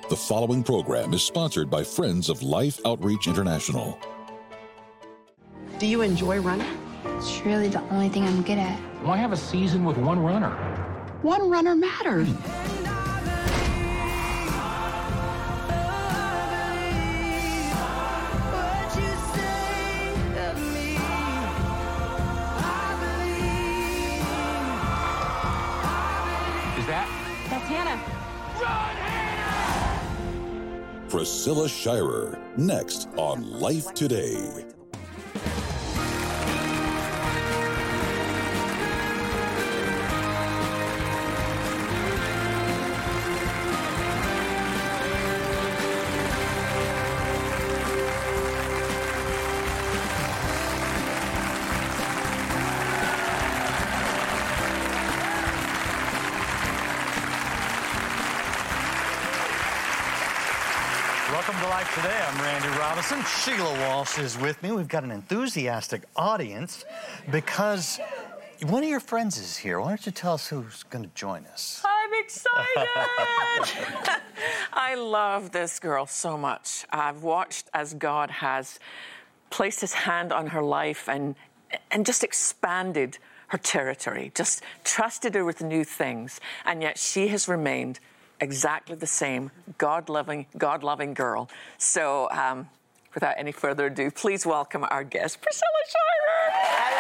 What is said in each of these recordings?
The following program is sponsored by Friends of Life Outreach International. Do you enjoy running? It's really the only thing I'm good at. Why have a season with one runner? One runner matters. That's Hannah. Priscilla Shirer, next on Life Today. Welcome to Life Today. I'm Randy Robinson. Sheila Walsh is with me. We've got an enthusiastic audience because one of your friends is here. Why don't you tell us who's going to join us? I'm excited. I love this girl so much. I've watched as God has placed his hand on her life and just expanded her territory, just trusted her with new things, and yet she has remained exactly the same God-loving girl. So, without any further ado, please welcome our guest, Priscilla Shirer. I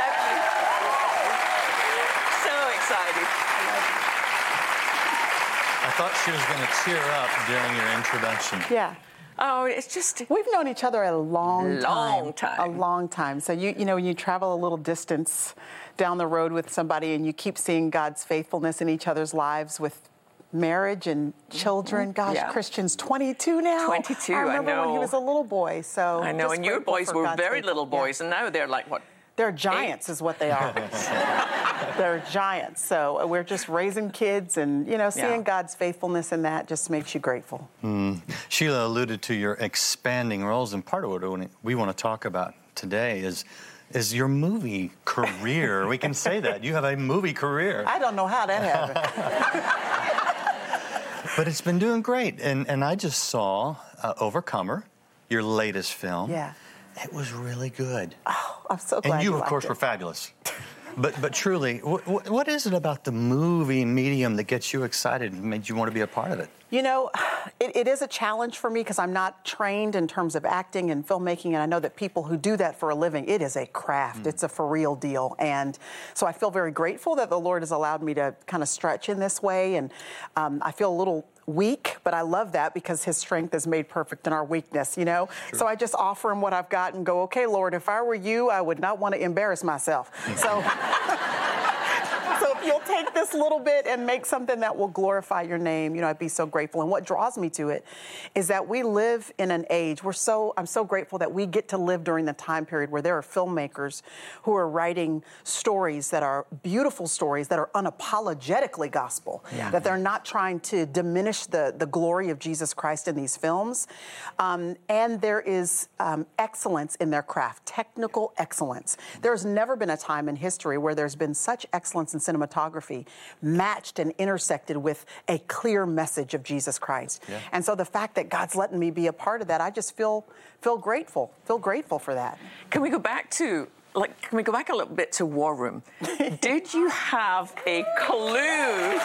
love you. So excited. I thought she was going to tear up during your introduction. Yeah. Oh, it's just... We've known each other a long time. time. A long time. So, you know, when you travel a little distance down the road with somebody and you keep seeing God's faithfulness in each other's lives with marriage and children. Gosh, Yeah. Christian's 22 now. 22, I remember I know. when he was a little boy. So I know, just and your grateful boys for were God's very little faithfulness. boys, and now they're like, what? They're giants is what they are. They're giants. So we're just raising kids and, you know, seeing God's faithfulness in that just makes you grateful. Sheila alluded to your expanding roles, and part of what we want to talk about today is your movie career. We can say that. You have a movie career. I don't know how that happened. But it's been doing great. And I just saw Overcomer, your latest film. Yeah. It was really good. Oh, I'm so glad And you of liked course, it. were fabulous. But truly, what is it about the movie medium that gets you excited and made you want to be a part of it? You know, it is a challenge for me because I'm not trained in terms of acting and filmmaking, and I know that people who do that for a living, it is a craft. It's a for real deal. And so I feel very grateful that the Lord has allowed me to kind of stretch in this way. And I feel a little weak, but I love that because his strength is made perfect in our weakness, you know? True. So I just offer him what I've got and go, okay, Lord, if I were you, I would not want to embarrass myself. So... So if you'll take this little bit and make something that will glorify your name, you know, I'd be so grateful. And what draws me to it is that we live in an age, I'm so grateful that we get to live during the time period where there are filmmakers who are writing stories that are beautiful stories that are unapologetically gospel, that they're not trying to diminish the glory of Jesus Christ in these films. And there is excellence in their craft, technical excellence. There's never been a time in history where there's been such excellence in cinematography matched and intersected with a clear message of Jesus Christ. Yeah. And so the fact that God's letting me be a part of that, I just feel grateful for that. Can we go back a little bit to War Room? Did you have a clue?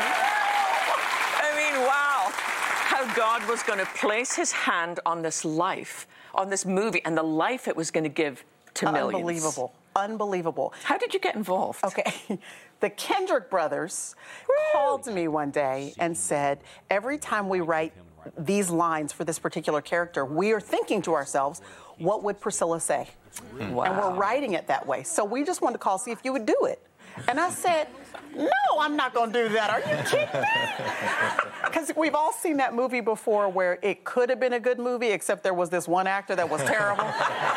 I mean, wow, how God was going to place his hand on this life, on this movie, and the life it was going to give to millions. Unbelievable. How did you get involved? Okay. The Kendrick brothers called me one day and said, every time we write these lines for this particular character, we are thinking to ourselves, what would Priscilla say? Wow. And we're writing it that way. So we just wanted to call, see if you would do it. And I said, no, I'm not going to do that. Are you kidding me? Because we've all seen that movie before where it could have been a good movie, except there was this one actor that was terrible.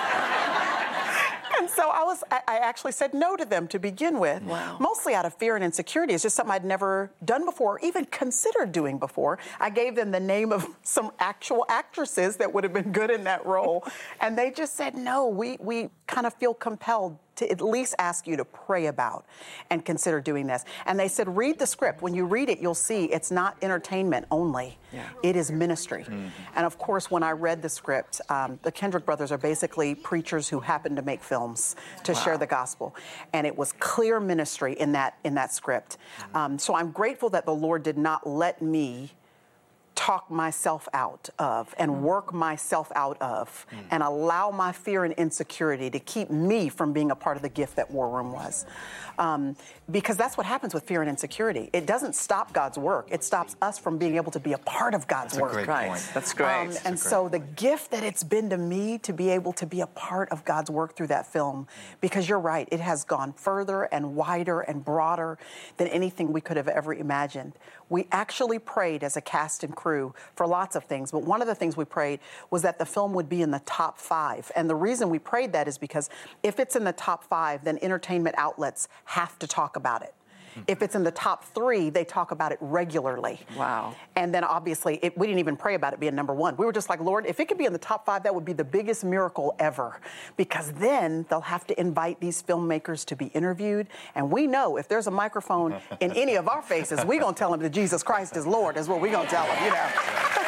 And so I actually said no to them to begin with, mostly out of fear and insecurity. It's just something I'd never done before, or even considered doing before. I gave them the name of some actual actresses that would have been good in that role. And they just said, no, we kind of feel compelled to at least ask you to pray about and consider doing this. And they said, read the script. When you read it, you'll see it's not entertainment only. Yeah. It is ministry. Mm-hmm. And of course, when I read the script, the Kendrick brothers are basically preachers who happen to make films to share the gospel. And it was clear ministry in that script. So I'm grateful that the Lord did not let me talk myself out of and work myself out of and allow my fear and insecurity to keep me from being a part of the gift that War Room was. Because that's what happens with fear and insecurity. It doesn't stop God's work. It stops us from being able to be a part of God's work. That's a great point. That's great. And so the gift that it's been to me to be able to be a part of God's work through that film, because you're right, it has gone further and wider and broader than anything we could have ever imagined. We actually prayed as a cast and crew for lots of things, but one of the things we prayed was that the film would be in the top 5. And the reason we prayed that is because if it's in the top 5, then entertainment outlets have to talk about it. If it's in the top 3, they talk about it regularly. Wow. And then obviously, we didn't even pray about it being number 1. We were just like, Lord, if it could be in the top 5, that would be the biggest miracle ever. Because then they'll have to invite these filmmakers to be interviewed. And we know if there's a microphone in any of our faces, we're going to tell them that Jesus Christ is Lord, is what we're going to tell them, you know.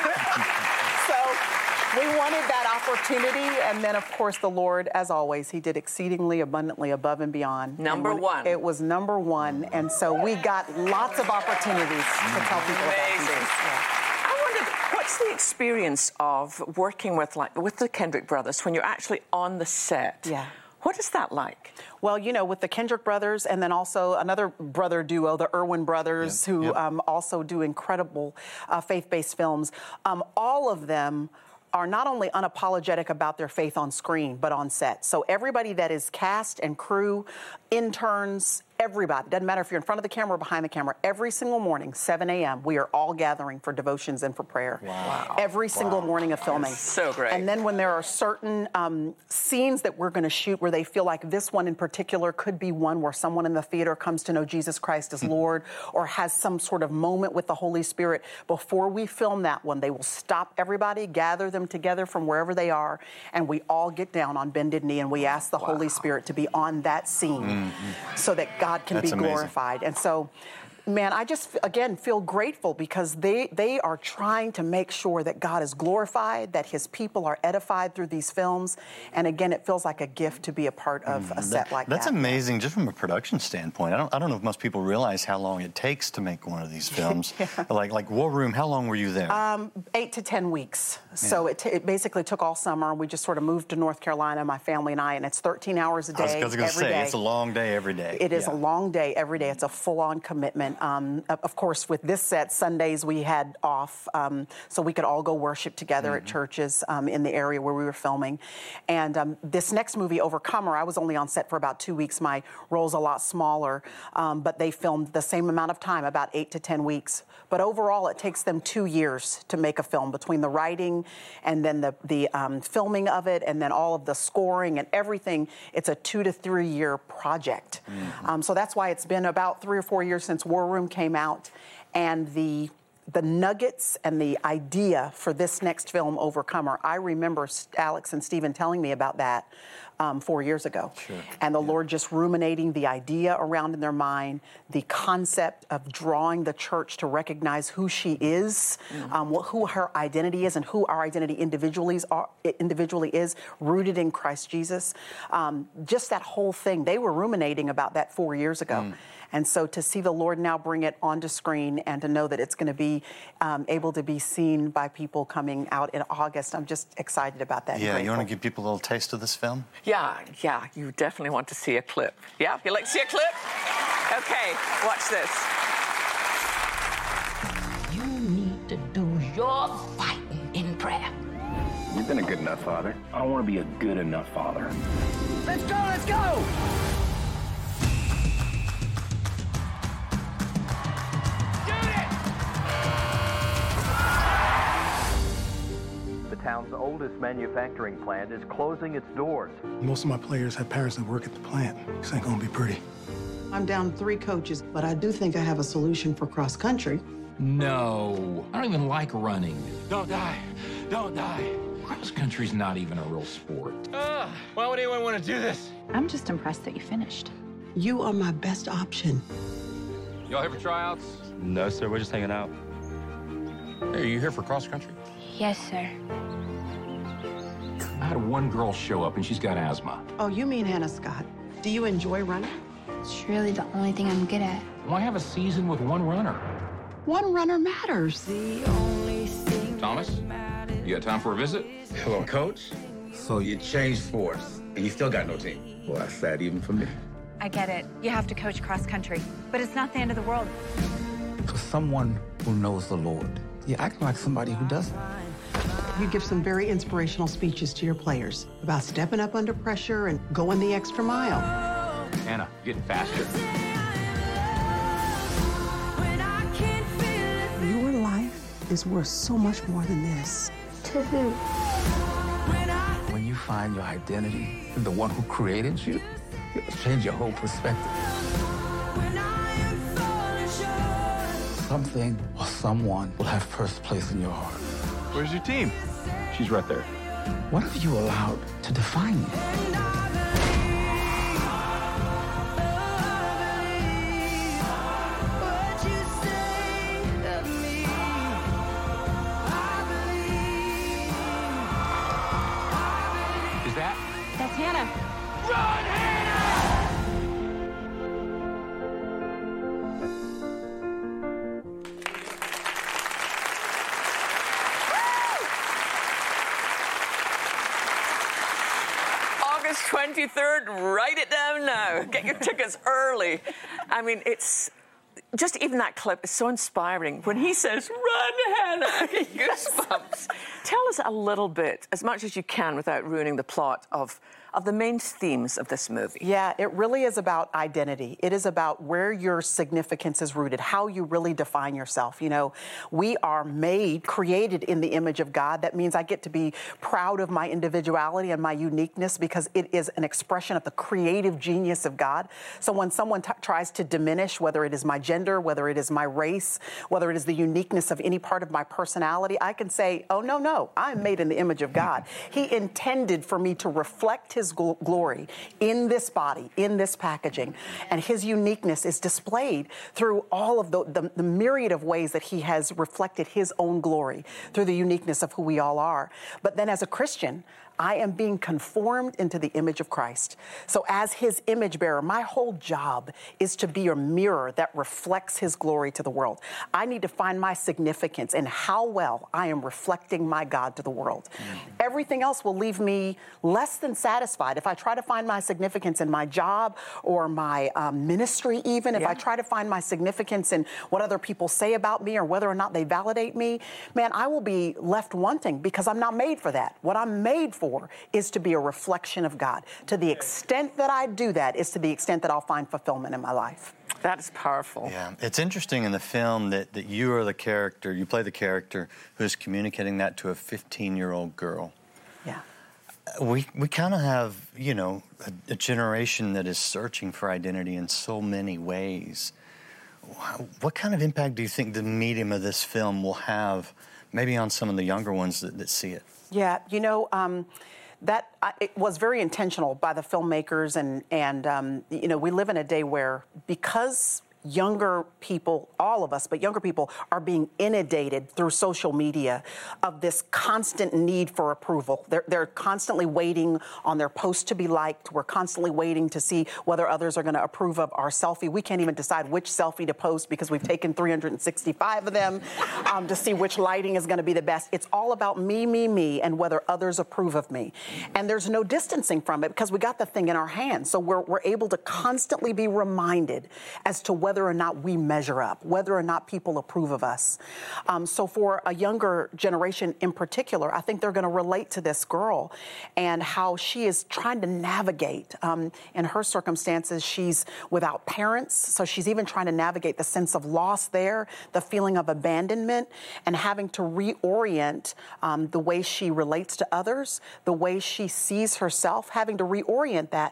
We wanted that opportunity, and then, of course, the Lord, as always, he did exceedingly abundantly above and beyond. Number 1. It was number 1, and so we got lots of opportunities to tell people about Jesus. Yeah. I wondered, what's the experience of working with the Kendrick brothers when you're actually on the set? Yeah. What is that like? Well, you know, with the Kendrick brothers and then also another brother duo, the Irwin brothers, who also do incredible faith-based films, all of them are not only unapologetic about their faith on screen, but on set. So everybody that is cast and crew, interns, everybody, doesn't matter if you're in front of the camera or behind the camera, every single morning, 7 a.m., we are all gathering for devotions and for prayer. Wow. Every single morning of filming. So great. And then when there are certain scenes that we're going to shoot where they feel like this one in particular could be one where someone in the theater comes to know Jesus Christ as Lord or has some sort of moment with the Holy Spirit, before we film that one, they will stop everybody, gather them together from wherever they are, and we all get down on bended knee and we ask the Holy Spirit to be on that scene so that God can be glorified. And so, man, I just, again, feel grateful because they are trying to make sure that God is glorified, that his people are edified through these films. And again, it feels like a gift to be a part of a set like that. That's amazing, just from a production standpoint. I don't know if most people realize how long it takes to make one of these films. Like War Room, how long were you there? 8 to 10 weeks. So it basically took all summer. We just sort of moved to North Carolina, my family and I, and it's 13 hours a day. I was going to say, it's a long day every day. It is a long day every day. It's a full-on commitment. Of course, with this set, Sundays we had off, so we could all go worship together at churches in the area where we were filming. And this next movie, Overcomer, I was only on set for about 2 weeks. My role's a lot smaller, but they filmed the same amount of time, about 8 to 10 weeks. But overall, it takes them 2 years to make a film, between the writing and then the filming of it, and then all of the scoring and everything. It's a 2 to 3 year project. So that's why it's been about 3 or 4 years since War Room came out, and the nuggets and the idea for this next film, Overcomer, I remember Alex and Stephen telling me about that 4 years ago. And the Lord just ruminating the idea around in their mind, the concept of drawing the church to recognize who she is, who her identity is, and who our identity individually is, rooted in Christ Jesus. Just that whole thing, they were ruminating about that 4 years ago. And so to see the Lord now bring it onto screen and to know that it's going to be able to be seen by people coming out in August, I'm just excited about that. Yeah, you want to give people a little taste of this film? Yeah, you definitely want to see a clip. Yeah, you like to see a clip? Okay, watch this. You need to do your fighting in prayer. You've been a good enough father. I want to be a good enough father. Let's go, let's go! The town's oldest manufacturing plant is closing its doors. Most of my players have parents that work at the plant. This ain't gonna be pretty. I'm down 3 coaches, but I do think I have a solution for cross country. No, I don't even like running. Don't die. Don't die. Cross country's not even a real sport. Why would anyone want to do this? I'm just impressed that you finished. You are my best option. Y'all here for tryouts? No, sir. We're just hanging out. Hey, are you here for cross country? Yes, sir. I had one girl show up and she's got asthma. Oh, you mean Hannah Scott. Do you enjoy running? It's really the only thing I'm good at. Why have a season with one runner? One runner matters. Thomas, you got time for a visit? Hello, Coach. So you changed sports, and you still got no team. Well, that's sad even for me. I get it. You have to coach cross country, but it's not the end of the world. For someone who knows the Lord, you act like somebody who doesn't. You give some very inspirational speeches to your players about stepping up under pressure and going the extra mile. Hannah, you're getting faster. Your life is worth so much more than this. To who? When you find your identity in the one who created you, it'll change your whole perspective. Something or someone will have first place in your heart. Where's your team? She's right there. What have you allowed to define you? Is that? That's Hannah. Run, Hannah! August 23rd, write it down now. Get your tickets early. I mean, it's just even that clip is so inspiring. When he says, "Run, Hannah," I get goosebumps. Tell us a little bit, as much as you can without ruining the plot, of the main themes of this movie. Yeah, it really is about identity. It is about where your significance is rooted, how you really define yourself. You know, we are created in the image of God. That means I get to be proud of my individuality and my uniqueness because it is an expression of the creative genius of God. So when someone tries to diminish, whether it is my gender, whether it is my race, whether it is the uniqueness of any part of my personality, I can say, oh, no, I'm made in the image of God. He intended for me to reflect His glory in this body, in this packaging, and His uniqueness is displayed through all of the myriad of ways that He has reflected His own glory through the uniqueness of who we all are. But then as a Christian, I am being conformed into the image of Christ. So as His image bearer, my whole job is to be a mirror that reflects His glory to the world. I need to find my significance in how well I am reflecting my God to the world. Everything else will leave me less than satisfied. If I try to find my significance in my job or my ministry even, if I try to find my significance in what other people say about me or whether or not they validate me, man, I will be left wanting because I'm not made for that. What I'm made for is to be a reflection of God. To the extent that I do that is to the extent that I'll find fulfillment in my life. That's powerful. Yeah, it's interesting in the film that you are the character, you play the character who's communicating that to a 15-year-old girl. Yeah. We kind of have, you know, a generation that is searching for identity in so many ways. What kind of impact do you think the medium of this film will have maybe on some of the younger ones that see it? Yeah, you know, it was very intentional by the filmmakers, and you know, we live in a day where because younger people, all of us, but younger people are being inundated through social media of this constant need for approval. They're constantly waiting on their post to be liked. We're constantly waiting to see whether others are going to approve of our selfie. We can't even decide which selfie to post because we've taken 365 of them to see which lighting is going to be the best. It's all about me, and whether others approve of me. And there's no distancing from it because we got the thing in our hands. So we're able to constantly be reminded as to whether or not we measure up, whether or not people approve of us. So for a younger generation in particular, I think they're going to relate to this girl and how she is trying to navigate. In her circumstances, she's without parents, so she's even trying to navigate the sense of loss there, the feeling of abandonment, and having to reorient the way she relates to others, the way she sees herself, having to reorient that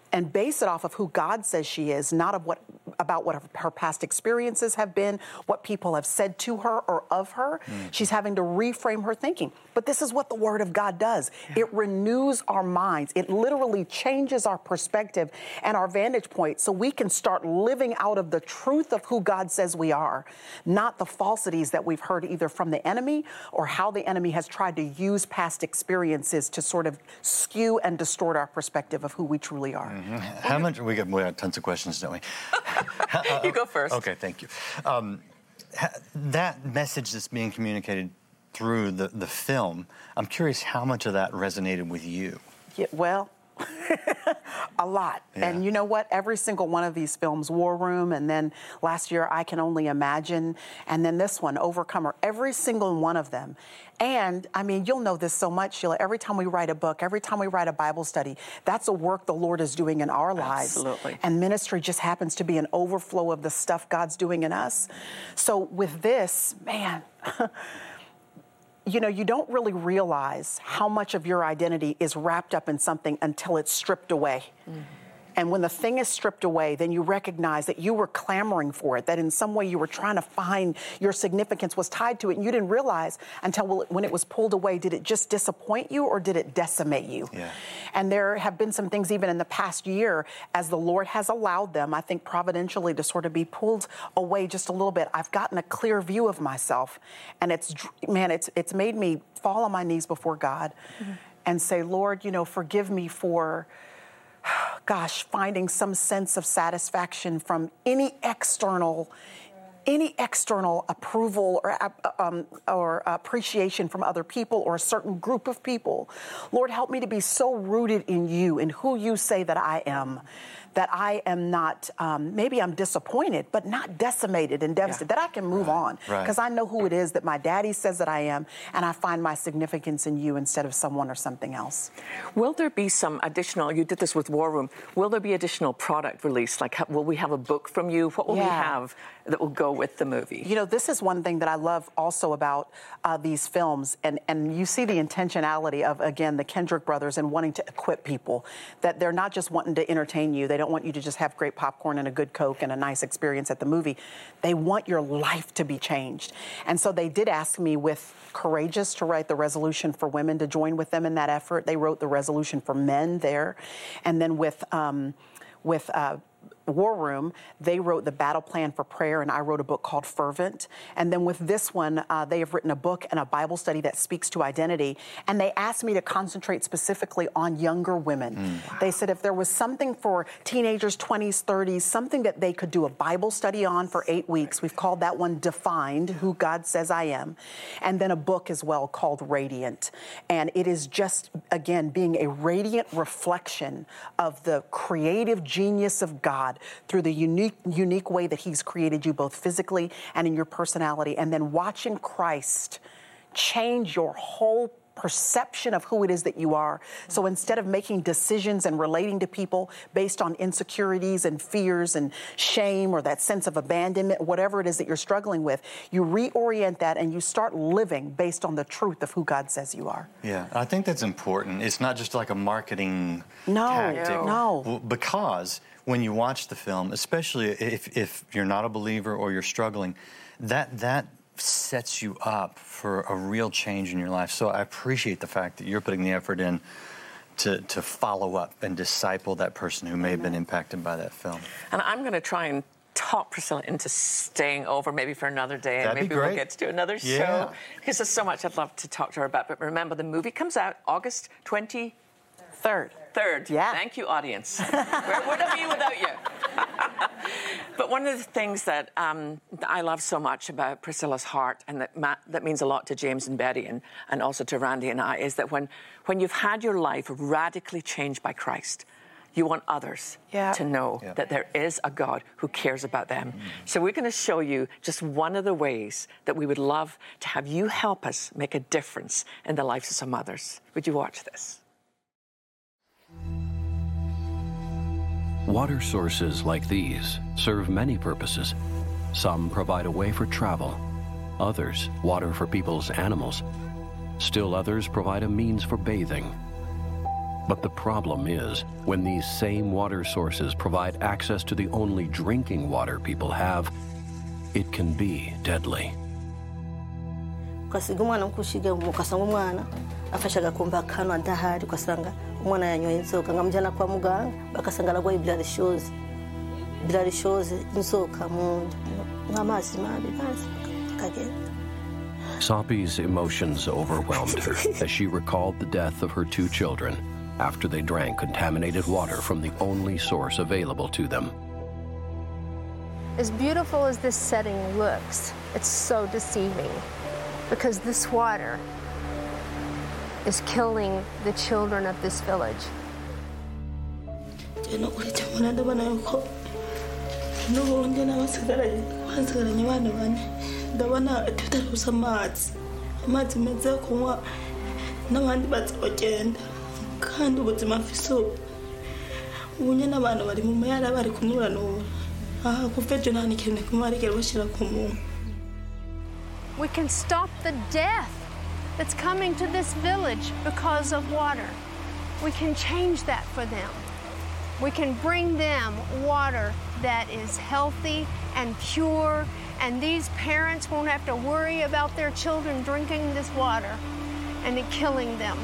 and base it off of who God says she is, not of about what her past experiences have been, what people have said to her or of her. She's having to reframe her thinking. But this is what the Word of God does. It renews our minds. It literally changes our perspective and our vantage point so we can start living out of the truth of who God says we are, not the falsities that we've heard either from the enemy or how the enemy has tried to use past experiences to sort of skew and distort our perspective of who we truly are. How much, we got tons of questions, don't we? You go first. Okay, thank you. That message that's being communicated through the film, I'm curious how much of that resonated with you. Yeah, well, a lot. Yeah. And you know what? Every single one of these films, War Room, and then last year, I Can Only Imagine, and then this one, Overcomer, every single one of them. And, I mean, you'll know this so much, Sheila. Every time we write a book, every time we write a Bible study, that's a work the Lord is doing in our lives. Absolutely. And ministry just happens to be an overflow of the stuff God's doing in us. So with this, man... You know, you don't really realize how much of your identity is wrapped up in something until it's stripped away. And when the thing is stripped away, then you recognize that you were clamoring for it, that in some way you were trying to find your significance was tied to it, and you didn't realize until when it was pulled away, did it just disappoint you or did it decimate you? Yeah. And there have been some things even in the past year, as the Lord has allowed them, I think providentially, to sort of be pulled away just a little bit. I've gotten a clear view of myself, and it's made me fall on my knees before God and say, Lord, you know, forgive me for... finding some sense of satisfaction from any external approval or appreciation from other people or a certain group of people. Lord, help me to be so rooted in you, in who you say that I am not, maybe I'm disappointed, but not decimated and devastated, that I can move on. Because I know who it is that my daddy says that I am, and I find my significance in you instead of someone or something else. Will there be some additional, you did this with War Room, will there be additional product release? Like, will we have a book from you? What will we have that will go with the movie? You know, this is one thing that I love also about these films, and you see the intentionality of, again, the Kendrick brothers and wanting to equip people, that they're not just wanting to entertain you. They don't want you to just have great popcorn and a good Coke and a nice experience at the movie. They want your life to be changed. And so they did ask me with Courageous to write the resolution for women to join with them in that effort. They wrote the resolution for men there. And then with War Room, they wrote the battle plan for prayer, and I wrote a book called Fervent. And then with this one, they have written a book and a Bible study that speaks to identity. And they asked me to concentrate specifically on younger women. They said if there was something for teenagers, 20s, 30s, something that they could do a Bible study on for 8 weeks. We've called that one Defined, Who God Says I Am. And then a book as well called Radiant. And it is just, again, being a radiant reflection of the creative genius of God through the unique way that he's created you both physically and in your personality, and then watching Christ change your whole perception of who it is that you are. So instead of making decisions and relating to people based on insecurities and fears and shame or that sense of abandonment, whatever it is that you're struggling with, you reorient that and you start living based on the truth of who God says you are. Yeah, I think that's important. It's not just like a marketing tactic. No. Because when you watch the film, especially if you're not a believer or you're struggling, that sets you up for a real change in your life. So I appreciate the fact that you're putting the effort in to follow up and disciple that person who may have been impacted by that film. And I'm going to try and talk Priscilla into staying over maybe for another day, and maybe we'll get to do another show, because there's so much I'd love to talk to her about. But remember, the movie comes out August 23rd. Yeah. Thank you, audience. Where would I be without you? But one of the things that I love so much about Priscilla's heart, and that means a lot to James and Betty and also to Randy and I, is that when you've had your life radically changed by Christ, you want others to know that there is a God who cares about them. So we're going to show you just one of the ways that we would love to have you help us make a difference in the lives of some others. Would you watch this? Water sources like these serve many purposes. Some provide a way for travel, others water for people's animals. Still others provide a means for bathing. But the problem is, when these same water sources provide access to the only drinking water people have, it can be deadly. Ukasiga umwana mkushiga ukasanga umwana afashaga kumba kano adahari ukasanga umwana yanyoye inzoka ngamujyana kwa muganga bakasanga aragwaye blood shows inzoka mu n'amazi mabi bazi akagenda. Sopi's emotions overwhelmed her as she recalled the death of her 2 children after they drank contaminated water from the only source available to them. As beautiful as this setting looks, it's so deceiving because this water is killing the children of this village. Ndabona tutarusa amazi meza yo kunywa n'abandi bazogenda kandi ubuzima mfise ubunye n'abantu bari mu mayara bari kunuranura aha kuva ejo nta n'ikintu kimwe arigera bashira ku muntu. We can stop the death that's coming to this village because of water. We can change that for them. We can bring them water that is healthy and pure, and these parents won't have to worry about their children drinking this water and it killing them.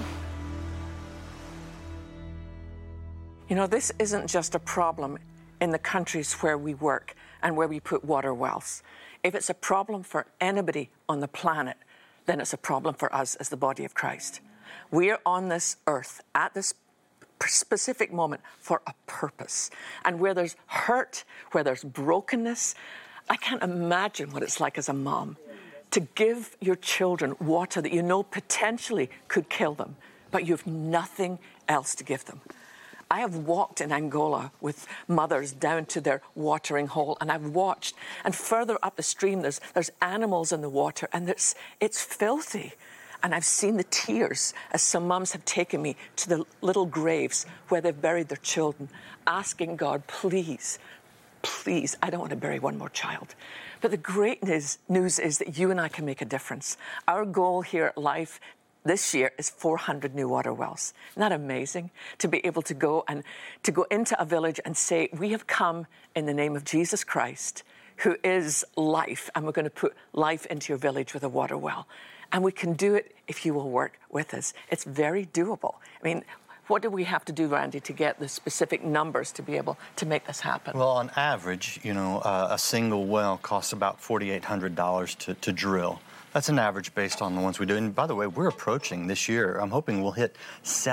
You know, this isn't just a problem in the countries where we work and where we put water wells. If it's a problem for anybody on the planet, then it's a problem for us as the body of Christ. We are on this earth at this specific moment for a purpose. And where there's hurt, where there's brokenness, I can't imagine what it's like as a mom to give your children water that you know potentially could kill them, but you have nothing else to give them. I have walked in Angola with mothers down to their watering hole, and I've watched, and further up the stream there's animals in the water, and it's filthy. And I've seen the tears as some mums have taken me to the little graves where they've buried their children, asking God, please, please, I don't want to bury one more child. But the great news is that you and I can make a difference. Our goal here at Life this year is 400 new water wells. Isn't that amazing? To be able to go into a village and say, we have come in the name of Jesus Christ, who is life, and we're going to put life into your village with a water well. And we can do it if you will work with us. It's very doable. I mean, what do we have to do, Randy, to get the specific numbers to be able to make this happen? Well, on average, you know, a single well costs about $4,800 to drill. That's an average based on the ones we do. And by the way, we're approaching this year. I'm hoping we'll hit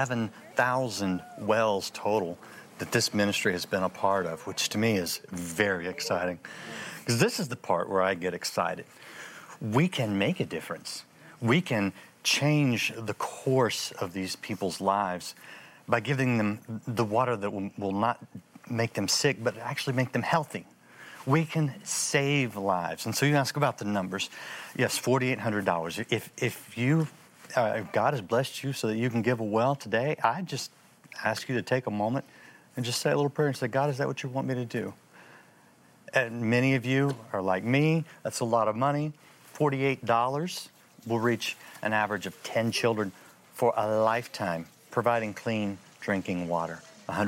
7,000 wells total that this ministry has been a part of, which to me is very exciting. Because this is the part where I get excited. We can make a difference. We can change the course of these people's lives by giving them the water that will not make them sick, but actually make them healthy. We can save lives. And so you ask about the numbers. Yes, $4,800. If you, God has blessed you so that you can give a well today, I just ask you to take a moment and just say a little prayer and say, God, is that what you want me to do? And many of you are like me. That's a lot of money. $48 will reach an average of 10 children for a lifetime, providing clean drinking water.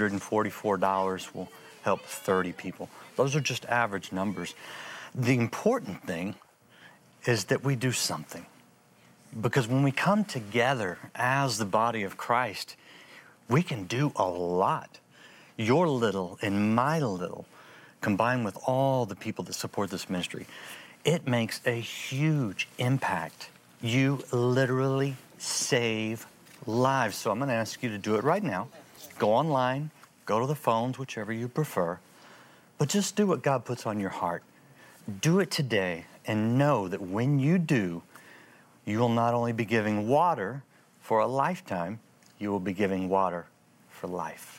$144 will help 30 people. Those are just average numbers. The important thing is that we do something. Because when we come together as the body of Christ, we can do a lot. Your little and my little, combined with all the people that support this ministry, it makes a huge impact. You literally save lives. So I'm going to ask you to do it right now. Go online, go to the phones, whichever you prefer, but just do what God puts on your heart. Do it today and know that when you do, you will not only be giving water for a lifetime, you will be giving water for life.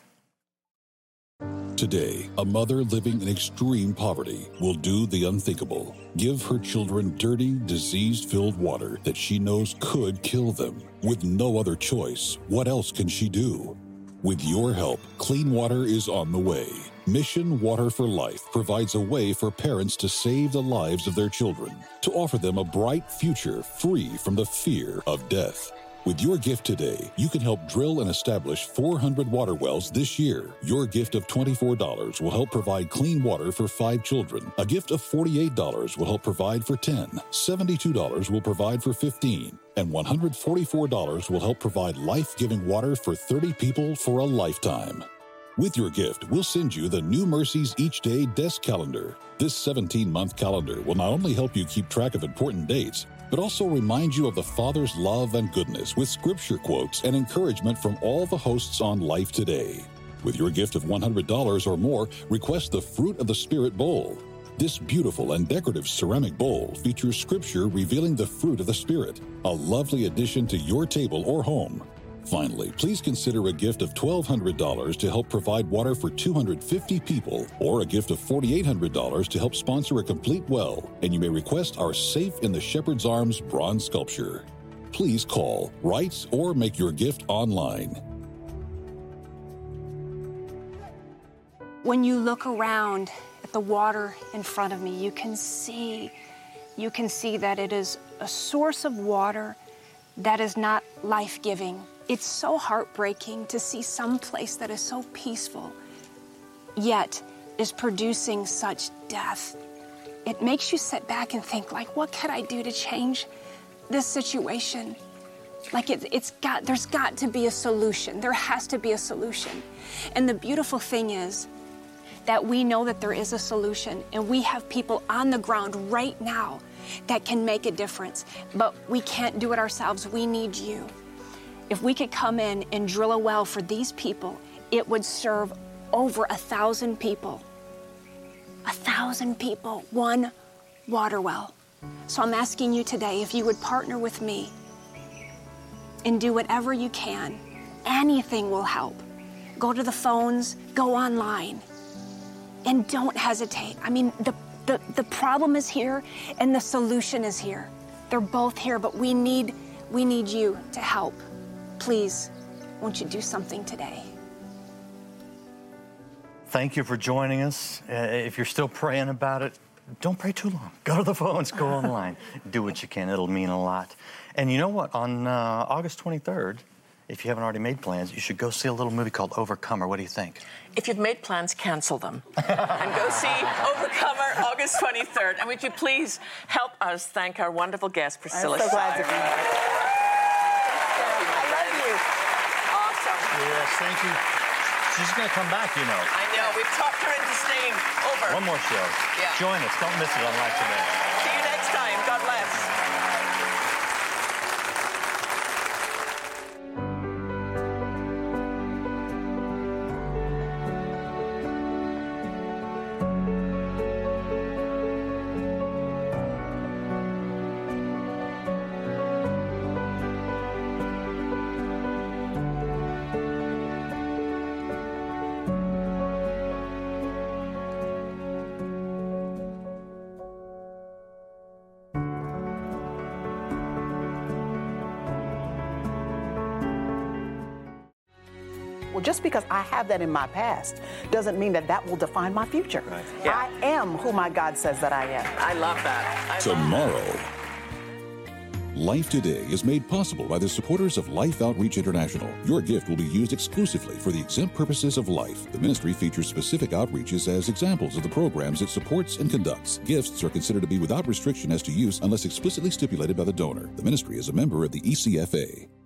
Today, a mother living in extreme poverty will do the unthinkable. Give her children dirty, disease-filled water that she knows could kill them. With no other choice, what else can she do? With your help, clean water is on the way. Mission Water for Life provides a way for parents to save the lives of their children, to offer them a bright future free from the fear of death. With your gift today, you can help drill and establish 400 water wells this year. Your gift of $24 will help provide clean water for 5 children. A gift of $48 will help provide for 10. $72 will provide for 15. And $144 will help provide life-giving water for 30 people for a lifetime. With your gift, we'll send you the New Mercies Each Day Desk Calendar. This 17-month calendar will not only help you keep track of important dates, but also remind you of the Father's love and goodness with scripture quotes and encouragement from all the hosts on Life Today. With your gift of $100 or more, request the Fruit of the Spirit bowl. This beautiful and decorative ceramic bowl features scripture revealing the fruit of the Spirit, a lovely addition to your table or home. Finally, please consider a gift of $1,200 to help provide water for 250 people, or a gift of $4,800 to help sponsor a complete well, and you may request our Safe in the Shepherd's Arms bronze sculpture. Please call, write, or make your gift online. When you look around at the water in front of me, you can see that it is a source of water that is not life-giving. It's so heartbreaking to see some place that is so peaceful, yet is producing such death. It makes you sit back and think, like, what could I do to change this situation? Like, there's got to be a solution. There has to be a solution. And the beautiful thing is that we know that there is a solution, and we have people on the ground right now that can make a difference, but we can't do it ourselves. We need you. If we could come in and drill a well for these people, it would serve over 1,000 people. 1,000 people, one water well. So I'm asking you today if you would partner with me and do whatever you can. Anything will help. Go to the phones, go online, and don't hesitate. I mean, the problem is here and the solution is here. They're both here, but we need you to help. Please, won't you do something today? Thank you for joining us. If you're still praying about it, don't pray too long. Go to the phones, go online. Do what you can. It'll mean a lot. And you know what? On August 23rd, if you haven't already made plans, you should go see a little movie called Overcomer. What do you think? If you've made plans, cancel them. And go see Overcomer August 23rd. And would you please help us thank our wonderful guest, Priscilla I'm so glad to be here. I love you. Awesome. Yes, thank you. She's going to come back, you know. I know. We've talked her into staying over. One more show. Yeah. Join us. Don't miss it on Life Today. See you next time. God bless. Well, just because I have that in my past doesn't mean that that will define my future. Right. Yeah. I am who my God says that I am. I love that. Tomorrow. Life Today is made possible by the supporters of Life Outreach International. Your gift will be used exclusively for the exempt purposes of life. The ministry features specific outreaches as examples of the programs it supports and conducts. Gifts are considered to be without restriction as to use unless explicitly stipulated by the donor. The ministry is a member of the ECFA.